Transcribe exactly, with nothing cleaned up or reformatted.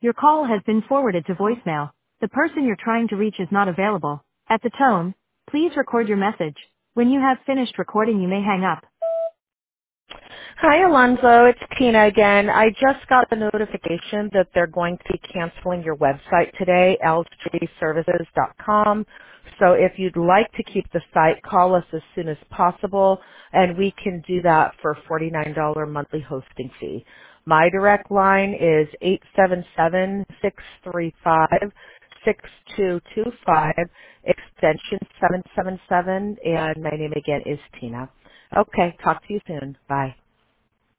Your call has been forwarded to voicemail. The person you're trying to reach is not available. At the tone, please record your message. When you have finished recording, you may hang up. Hi, Alonzo. It's Tina again. I just got a notification that they're going to be canceling your website today, l g services dot com. So if you'd like to keep the site, call us as soon as possible, and we can do that for a forty-nine dollars monthly hosting fee. My direct line is eight seven seven, six three five, six two two five, extension seven seven seven, and my name again is Tina. Okay, talk to you soon. Bye.